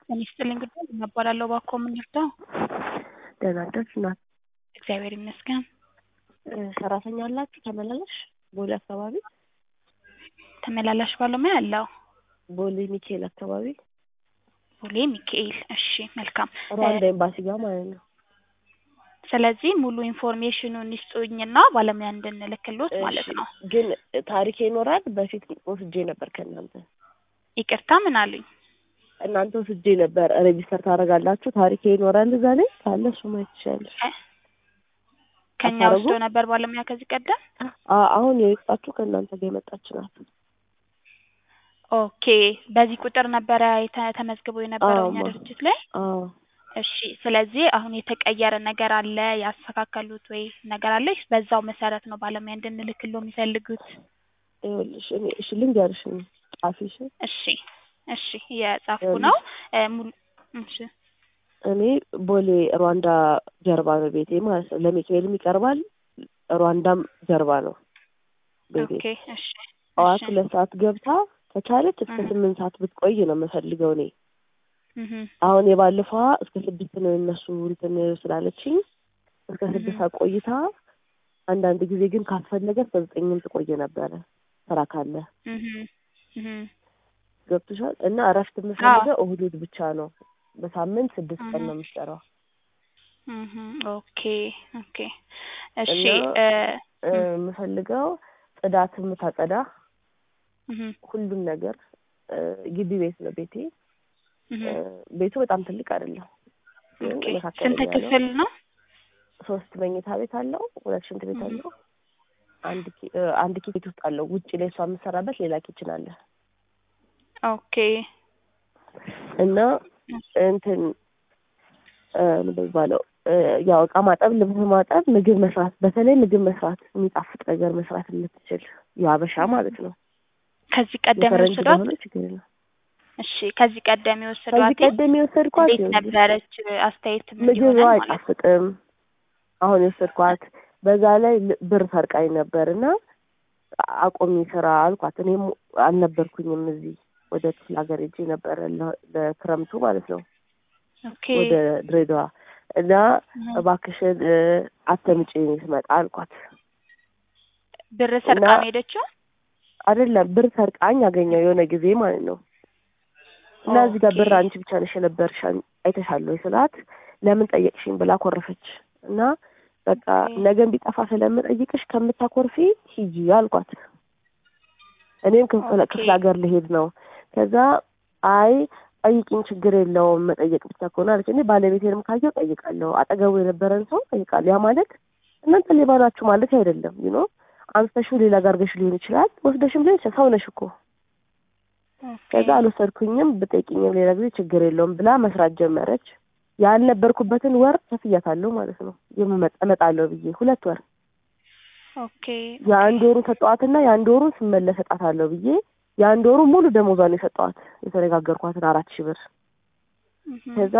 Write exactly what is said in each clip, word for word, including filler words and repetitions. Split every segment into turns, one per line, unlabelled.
ጤና ይስጥልኝ ጉዳይ እባላለሁ እባክዎ ምን ልርዳዎ?
ደህና አደርሽ እናት?
እግዚአብሔር ይመስገን።
ሰራተኛ አላችሁ ተመላላሽ ቦሌ አካባቢ?
ተመላላሽ ባለሙያ አለው።
ቦሌ ሚካኤል አካባቢ?
ቦሌ ሚካኤል እሺ መልካም።
ሩዋንዳ ኤምባሲ ጋር ማለት ነው።
ስለዚህ ሙሉ ኢንፎርሜሽኑን ይስጡኝና ባለሙያ እንድንልክልዎት ማለት ነው።
ግን ታሪክ ይኖራል በፊት ወስጄ ነበር ከእናንተ።
ይቅርታ ምን አሉኝ?
እናንተ ወስጄ ነበር ሬጂስተር ታደርጋላችሁ ታሪክ ይኖራል እዛ ላይ ካለ እሱ ማየት ይችላል።
ከኛ ወስዶ ነበር ባለሙያ ከዚህ ቀደም?
አሁን የወጣችሁ ከእናንተ ጋር የመጣች ናት።
ኦኬ በዚህ ቁጥር ነበረ ተመዝግቦ የነበረው እኛ ድርጅት ላይ?
አዎ
እሺ ስለዚህ አሁን የተቀየረ ነገር አለ ያስተካከሉት ወይ ነገር አለ በዛው መሰረት ነው ባለሙያ እንድንልክልዎ የሚፈልጉት?
ይኸውልሽ እኔ እሺ ልንገርሽ ጻፊሽ።
እሺ እሺ የጻፍኩ ነው ሙሉ እሺ
እኔ ቦሌ ሩዋንዳ ጀርባ ነው ቤቴ ማለት ነው። ለሚካኤልም ይቀርባል ሩዋንዳም ጀርባ ነው ቤቴ።
ኦኬ እሺ
ጠዋት ሁለት ሰዓት ገብታ ከቻለች እስከ ስምንት ሰዓት ብትቆይ ነው የምፈልገው እኔ። አሁን የባለፈዋ እስከ ስድስት ነው እነሱ እንትን ስላለችኝ እስከ ስድስት ሰዓት ቆይታ አንዳንድ ጊዜ ግን ካስፈለገ እስከ ዘጠኝም ትቆይ ነበረ ስራ ካለ። ገብቶሻል? እና እረፍት የምፈልገው እሁድ እሁድ ብቻ ነው። በሳምንት ስድስት ቀን ነው የምሰራው።
ኦኬ ኦኬ እሺ
የምፈልገው ጽዳት የምታጸዳ ሁሉም ነገር ግቢ ቤት ነው ቤቴ። ቤቱ በጣም ትልቅ አይደለም።
ስንት ክፍል ነው?
ሶስት መኝታ ቤት አለው፣ ሁለት ሽንት ቤት አለው፣ አንድ አንድ ኪችን ውስጥ አለው። ውጪ ላይ እሷ የምትሰራበት ሌላ ኪችን አለ።
ኦኬ
እና እንትን ምን ባለው ያው ዕቃ ማጠብ፣ ልብስ ማጠብ፣ ምግብ መስራት፣ በተለይ ምግብ መስራት የሚጣፍጥ ነገር መስራት የምትችል የሀበሻ ማለት ነው።
ከዚህ ቀደም የወሰዷት? እሺ ከዚህ ቀደም የወሰዷት?
ከዚህ ቀደም የወሰድኳት
እንዴት ነበረች? አስተያየት ምን
ምግብ
ይሆናል?
አይጣፍጥም። አሁን የወሰድኳት በዛ ላይ ብር ሰርቃኝ ነበርና አቆሚ ስራ አልኳት። እኔም አልነበርኩኝም እዚህ ወደ ክፍለ ሀገር ሄጄ ነበር ለክረምቱ ማለት ነው።
ኦኬ
ወደ ድሬዳዋ እና እባክሽን አትምጪ ስመጣ አልኳት።
ብር ሰርቃኝ ሄደችው?
አይደለም ብር ሰርቃኝ አገኘው የሆነ ጊዜ ማለት ነው። እና እዚህ ጋር ብር አንቺ ብቻ ነሽ የነበርሽ አይተሻል ወይ ስላት ለምን ጠየቅሽኝ ብላ ኮረፈች። እና በቃ ነገም ቢጠፋ ስለምጠይቅሽ ከምታኮርፊ ሂጂ አልኳት። እኔም ክፍለ ሀገር ልሄድ ነው። ከዛ አይ ጠይቂኝ ችግር የለውም መጠየቅ ብቻ ከሆነ አለች። እኔ ባለቤቴንም ካየው ጠይቃለሁ፣ አጠገቡ የነበረን ሰው ጠይቃለሁ። ያ ማለት እናንተ ሌባ ናችሁ ማለት አይደለም። ዩ ኖ አንስተሽው ሌላ ጋር ገሽ ሊሆን ይችላል፣ ወስደሽም ሊሆን ይችላል። ሰው ነሽ እኮ። ከዛ አልወሰድኩኝም ብጠይቂኝም ሌላ ጊዜ ችግር የለውም ብላ መስራት ጀመረች። ያልነበርኩበትን ወር ከፍያታለሁ ማለት ነው። የምመጣለሁ ብዬ ሁለት ወር
ኦኬ
የአንድ ወሩ ሰጠዋትና የአንድ ወሩ ስመለስ እሰጣታለሁ ብዬ የአንድ ወሩ ሙሉ ደሞዟን የሰጠዋት የተነጋገርኳትን አራት ሺህ ብር። ከዛ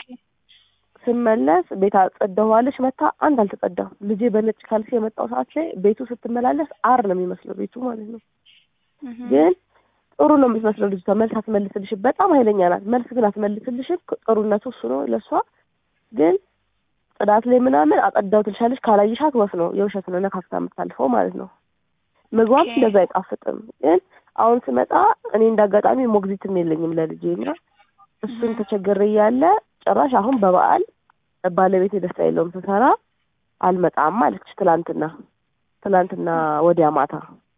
ስመለስ ቤት አጸዳዋለች መታ አንድ አልተጸዳም። ልጄ በነጭ ካልሲ የመጣው ሰዓት ላይ ቤቱ ስትመላለስ አር ነው የሚመስለው ቤቱ ማለት ነው። ግን ጥሩ ነው የምትመስለው ልጅቷ። መልስ አትመልስልሽ፣ በጣም ኃይለኛ ናት። መልስ ግን አትመልስልሽም። ጥሩነቱ እሱ ነው ለሷ። ግን ጽዳት ላይ ምናምን አጸዳው ትልሻለች። ካላየሻት ወፍ ነው የውሸት ነው ነካክታ የምታልፈው ማለት ነው። ምግቧም እንደዛ አይጣፍጥም። ግን አሁን ስመጣ እኔ እንዳጋጣሚ ሞግዚትም የለኝም ለልጄና እሱን ተቸግሬ ያለ ጭራሽ አሁን በበዓል ባለቤቴ ደስ አይለውም ስሰራ አልመጣም አለች። ትላንትና ትላንትና ወዲያ ማታ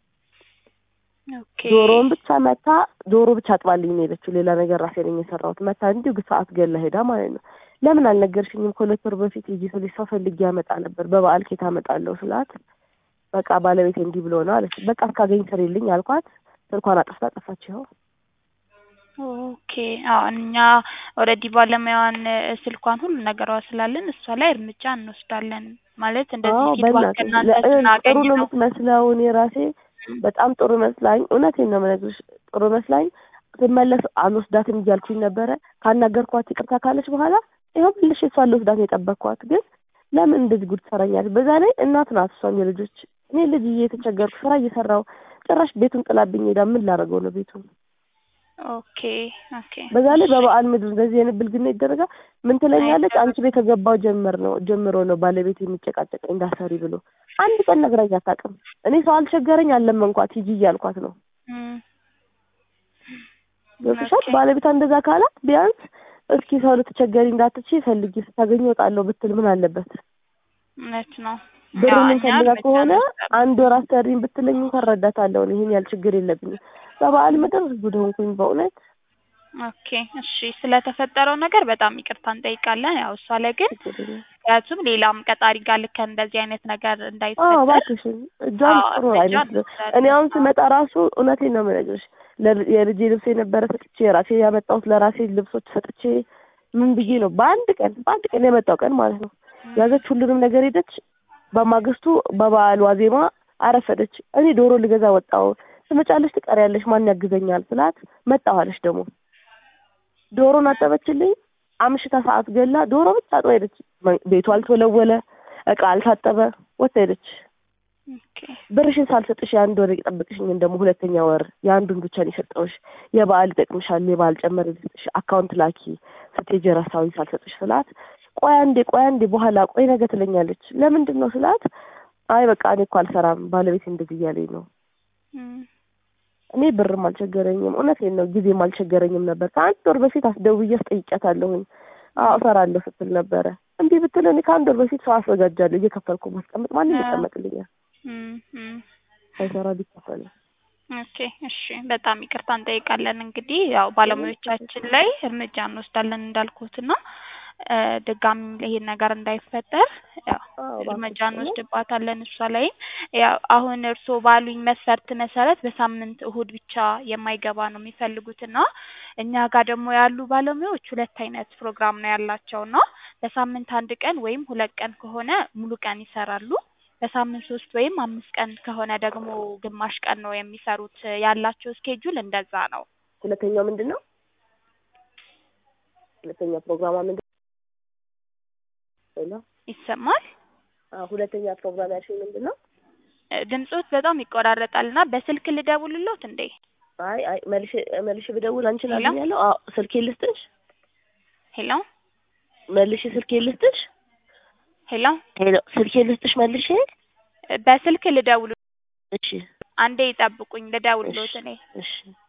ኦኬ
ዶሮን ብቻ መታ ዶሮ ብቻ አጥባልኝ ነው የሄደችው። ሌላ ነገር ራሴ ነኝ የሰራሁት። መታ እንዲሁ ግሳት ገላ ሄዳ ማለት ነው። ለምን አልነገርሽኝም? ከሁለት ወር በፊት ይዤ ስልሽ ሰው ፈልጌ ያመጣ ነበር በበዓል ኬታ አመጣለሁ ስላት በቃ ባለቤቴ እንዲህ ብሎ ነው አለች። በቃ እስካገኝ ስሪልኝ አልኳት። ስልኳን አጥፍታ ጠፋች። ይኸው
ኦኬ አዎ እኛ ኦልሬዲ ባለሙያዋን ስልኳን ሁሉ ነገሯ ስላለን እሷ ላይ እርምጃ እንወስዳለን። ማለት እንደዚህ ፊድባክ እናንተ ስናገኝ
ጥሩ ነው የምትመስለው። እኔ ራሴ በጣም ጥሩ መስላኝ እውነቴን ነው የምነግርሽ ጥሩ መስላኝ ስመለስ አልወስዳትም እያልኩኝ ነበረ። ካናገርኳት ይቅርታ ካለች በኋላ ይኸው ብልሽ እሷ አልወስዳት ነው የጠበቅኳት። ግን ለምን እንደዚህ ጉድ ትሰራኛለች? በዛ ላይ እናት ናት እሷም የልጆች እኔ ልጅ እየተቸገርኩ ስራ እየሰራሁ ጭራሽ ቤቱን ጥላብኝ ሄዳ ምን ላደርገው ነው ቤቱን?
ኦኬ ኦኬ
በዛ ላይ በበዓል ምድር እንደዚህ አይነት ብልግና ይደረጋል። ምን ትለኛለች? አንቺ ቤት ከገባው ጀምር ነው ጀምሮ ነው ባለቤት የሚጨቃጨቀኝ እንዳሰሪ ብሎ አንድ ቀን ነግራኝ አታውቅም። እኔ ሰው አልቸገረኝ አለመንኳት ሂጂ እያልኳት ነው። ገብቶሻል? ባለቤቷ እንደዛ ካላት ቢያንስ እስኪ ሰው ልትቸገሪ እንዳትችይ ፈልጊ ስታገኝ እወጣለሁ ብትል ምን አለበት?
እውነት ነው።
ብሩን ፈልጋ ከሆነ አንድ ወር አሰሪኝ ብትለኝ እንኳን እረዳታለሁ። ይሄን ያህል ችግር የለብኝም። በበዓል ምድር ጉድ ሆንኩኝ በእውነት።
ኦኬ እሺ፣ ስለተፈጠረው ነገር በጣም ይቅርታ እንጠይቃለን። ያው እሷ ላይ ግን ምክንያቱም ሌላም ቀጣሪ ጋር ልክ እንደዚህ አይነት ነገር እንዳይፈጠር
አዎ እባክሽን እጇን ጥሩ አይመስልም። እኔ አሁን ስመጣ ራሱ እውነቴን ነው የምነግርሽ የልጄ ልብስ የነበረ ሰጥቼ ራሴ ያመጣሁት ለራሴ ልብሶች ሰጥቼ ምን ብዬ ነው በአንድ ቀን በአንድ ቀን የመጣው ቀን ማለት ነው ያዘች ሁሉንም ነገር ሄደች። በማግስቱ በበዓል ዋዜማ አረፈደች። እኔ ዶሮ ልገዛ ወጣሁ። ትመጫለሽ ትቀሪያለሽ ማን ያግዘኛል ስላት መጣሁ አለች። ደግሞ ዶሮን አጠበችልኝ። አምሽታ ሰዓት ገላ ዶሮ ብቻ አጥባ ሄደች። ቤቷ አልተወለወለ እቃ አልታጠበ ወጣ ሄደች።
ኦኬ
ብርሽን ሳልሰጥሽ የአንድ ወር ይጠብቅሽኝ እንደሞ ሁለተኛ ወር የአንዱን ብቻ ነው የሰጠሁሽ። የበዓል ይጠቅምሻል የበዓል ጨመር ልስጥሽ አካውንት ላኪ ስትሄጂ ራሳዊ ሳልሰጥሽ ስላት ቆይ አንዴ ቆይ አንዴ በኋላ ቆይ ነገ ትለኛለች። ለምንድን ነው ስላት አይ በቃ እኔ እኮ አልሰራም ባለቤት እንደዚህ እያለኝ ነው። እኔ ብርም አልቸገረኝም እውነቴን ነው ጊዜም አልቸገረኝም ነበር። ከአንድ ወር በፊት አስደውዬ አስጠይቂያታለሁኝ። አዎ እሰራለሁ ስትል ነበረ። እንዴ ብትል እኔ ከአንድ ወር በፊት ሰው አስወጋጃለሁ እየከፈልኩ ማስቀመጥ ማንም ይቀመጥልኛል ሳይሰራ ቢከፈል።
ኦኬ እሺ በጣም ይቅርታ እንጠይቃለን። እንግዲህ ያው ባለሙያዎቻችን ላይ እርምጃ እንወስዳለን እንዳልኩትና ድጋሚ ይሄን ነገር እንዳይፈጠር ያው እርምጃ እንወስድባታለን እሷ ላይ። ያው አሁን እርሶ ባሉኝ መስፈርት መሰረት በሳምንት እሁድ ብቻ የማይገባ ነው የሚፈልጉትና እኛ ጋር ደግሞ ያሉ ባለሙያዎች ሁለት አይነት ፕሮግራም ነው ያላቸውና በሳምንት አንድ ቀን ወይም ሁለት ቀን ከሆነ ሙሉ ቀን ይሰራሉ። በሳምንት ሶስት ወይም አምስት ቀን ከሆነ ደግሞ ግማሽ ቀን ነው የሚሰሩት። ያላቸው ስኬጁል እንደዛ ነው።
ሁለተኛው ምንድነው? ሁለተኛው ፕሮግራም ምንድነው?
ይሰማል?
አዎ ሁለተኛ ፕሮግራም ያልሽኝ ምንድነው?
ድምጾት በጣም ይቆራረጣልና በስልክ ልደውልልዎት እንዴ?
አይ አይ መልሽ መልሽ ብደውል አንቺን አገኛለሁ። አዎ ስልኬ ልስጥሽ? ሄሎ መልሽ ስልኬ ልስጥሽ?
ሄሎ
ሄሎ ስልኬ ልስጥሽ መልሽ?
በስልክ ልደውል።
እሺ
አንዴ ይጠብቁኝ ልደውልልዎት እኔ።
እሺ